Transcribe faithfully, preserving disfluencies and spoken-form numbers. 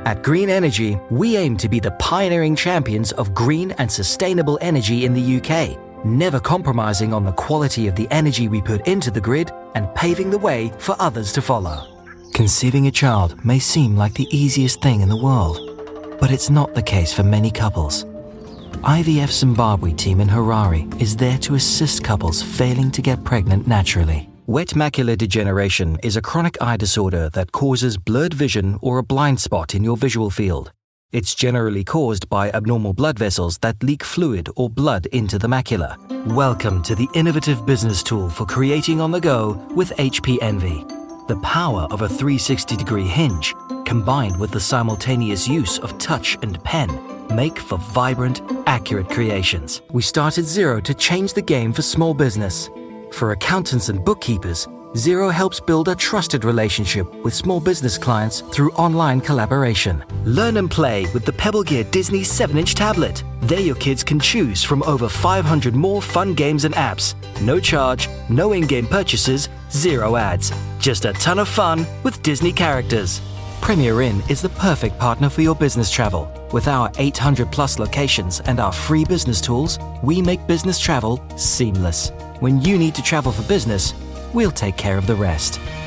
At Green Energy, we aim to be the pioneering champions of green and sustainable energy in the U K, never compromising on the quality of the energy we put into the grid and paving the way for others to follow. Conceiving a child may seem like the easiest thing in the world, but it's not the case for many couples. I V F Zimbabwe team in Harare is there to assist couples failing to get pregnant naturally. Wet macular degeneration is a chronic eye disorder that causes blurred vision or a blind spot in your visual field. It's generally caused by abnormal blood vessels that leak fluid or blood into the macula. Welcome to the innovative business tool for creating on the go with H P Envy. The power of a three hundred sixty degree hinge, combined with the simultaneous use of touch and pen, make for vibrant, accurate creations. We started Xero to change the game for small business. For accountants and bookkeepers, Xero helps build a trusted relationship with small business clients through online collaboration. Learn and play with the Pebble Gear Disney seven inch tablet. There your kids can choose from over five hundred more fun games and apps. No charge, no in-game purchases, zero ads. Just a ton of fun with Disney characters. Premier Inn is the perfect partner for your business travel. With our eight hundred plus locations and our free business tools, we make business travel seamless. When you need to travel for business, we'll take care of the rest.